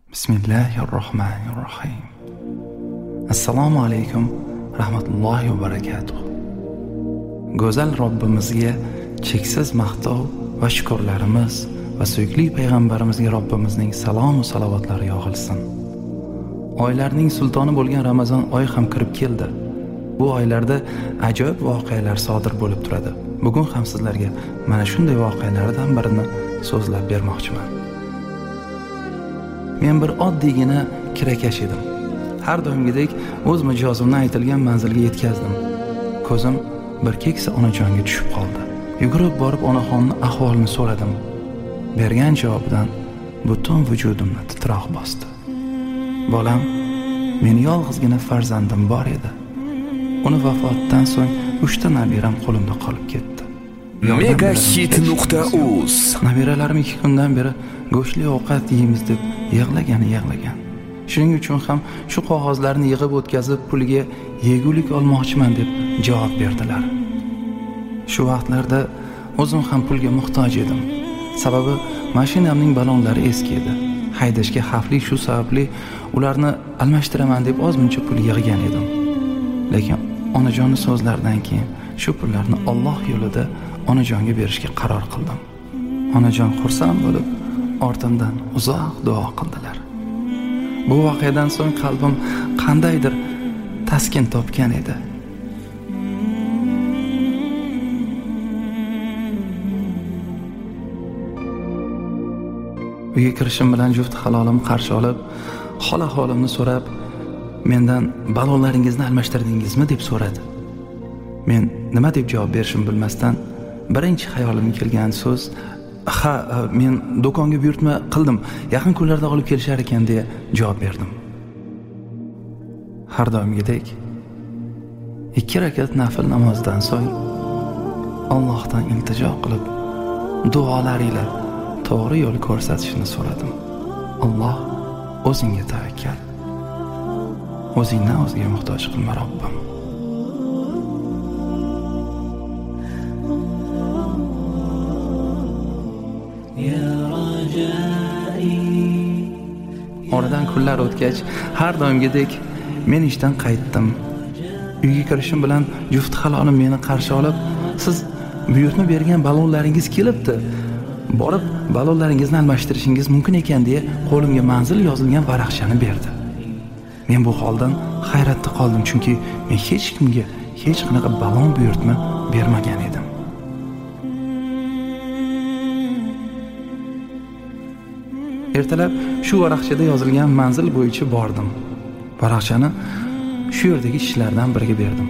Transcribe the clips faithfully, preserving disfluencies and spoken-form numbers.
Bismillahirrohmanirrohim. Assalomu alaykum rahmatullohi va barakatuh. Go'zal Robbimizga cheksiz maqtov va shukrlarimiz va suyukli payg'ambarimizga Robbimizning salom va salovatlari yog'ilsin. Oylarning sultoni bo'lgan Ramazon oyi ham kirib keldi. Bu oylarda ajoyib voqealar sodir bo'lib turadi. Bugun ham sizlarga mana shunday voqealardan birini so'zlab bermoqchiman. Men bir oddiygina kirakash edim. Har doimgidek o'z mijozimni aytilgan manzilga yetkazdim. Ko'zim bir keksa onajonga tushib qoldi. Yugurib borib onaxonning ahvolini so'radim. Bergan javobidan butun vujudimni titroq bosdi. Bolam, meni yolg'izgina farzandim bor edi. Uni vafotidan so'ng uchta nabiram qo'limda qolib ketdi. megahit nuqta uz Nabiralarim ikki kundan beri go'shtli ovqat yeymiz deb yig'lagan yig'lagan. Shuning uchun ham shu qog'ozlarni yig'ib o'tkazib pulga yegulik olmoqchiman deb javob berdilar. Shu vaqtlarda o'zim ham pulga muhtoj edim. Sababi mashinamning ballonlari eski edi. Haydashga xavfli, shu sababli ularni almashtiraman deb ozmuncha pul yig'gan edim. Lekin onajonning so'zlaridan keyin shu pullarni Alloh yo'lida onajonga berishga qaror qildim. Onajon xursand bo'lib, ortimdan uzoq duo qildilar. Bu voqeadan so'ng qalbim qandaydir taskin topgan edi. Uyga kirishim bilan juft halolim qarshi olib, hol ahvolimni so'rab, mendan ballonlaringizni almashtirdingizmi deb so'radi. Men nima deb javob berishim bilmasdan, birinchi xayolimga kelgan so'z, "Ha, men do'konga buyurtma qildim. Yaqin kunlarda olib kelishar ekan" deya javob berdim. Har doimgidek ikki rakat nafil namozdan so'ng Allohdan iltijo qilib, duolar ila to'g'ri yo'l ko'rsatishini so'radim. Alloh, o'zingga tavakkal. O'zingdan o'zga muhtoj qilma Robbim. Oradan kunlar o'tgach, har doimgidek men ishdan qaytdim. Uyga kirishim bilan juft halolim meni qarshi olib, "Siz buyurtma bergan ballonlaringiz kelibdi. Borib ballonlaringizni almashtirishingiz mumkin ekan" deya qo'limga manzil yozilgan varaqchani berdi. Men bu holdan hayratda qoldim, chunki men hech kimga hech qanaqa ballon buyurtma bermagan edim. Ertalab shu varaqchada yozilgan manzil bo'yicha bordim. Varaqchani shu yerdagi ishchilardan biriga berdim.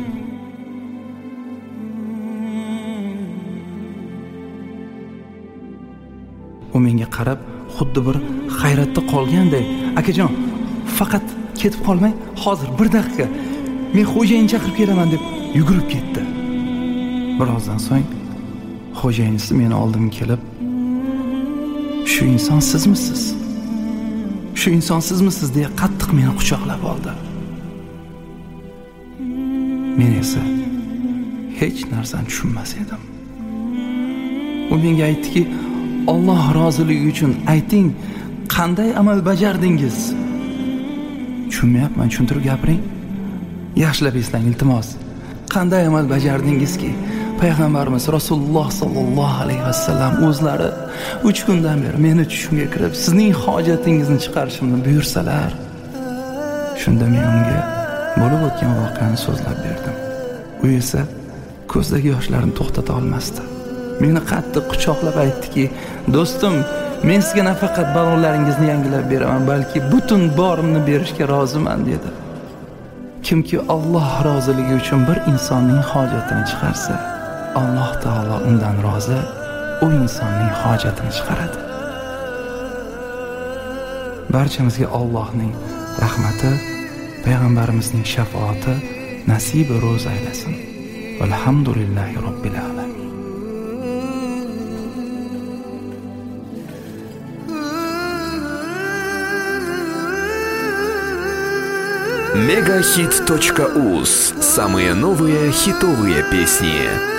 U menga qarab, xuddi bir hayratda qolganday, "Akajon, faqat ketib qolmang, hozir bir daqiqa. Men xo'jayinni chaqirib kelaman" deb yugurib ketdi. Birozdan so'ng xo'jayinisi meni oldimga kelib, "Shu inson sizmisiz? Shu inson sizmisiz?" deya qattiq meni quchoqlab oldi. Men esa hech narsani tushunmas edim. U menga aytdiki, "Alloh roziligi uchun ayting, qanday amal bajardingiz?" Tushunmayapman, tushuntirib gapiring. Yaxshilab eslang iltimos. Qanday amal bajardingizki, payg'ambarimiz Rasululloh sallallohu alayhi vasallam o'zlari uch kundan beri meni tushimga kirib, sizning hojatingizni chiqarishimni buyursalar. Shunda men unga bo'lib o'tgan voqeani so'zlab berdim. U esa ko'zdagi yoshlarni to'xtata olmasdi. Meni qattiq quchoqlab aytdiki, "Do'stim, men sizga nafaqat ballonlaringizni yangilab beraman, balki butun borimni berishga roziman" dedi. Kimki Alloh roziligi uchun bir insonning hojatini chiqarsa, Alloh taolo undan rozi, u insonning hojatini chiqaradi. Barchamizga Allohning rahmati, payg'ambarimizning shafoati nasib va ro'z aylasin. Alhamdulillahi robbil alamin. megahit точка уз. Самые новые хитовые песни.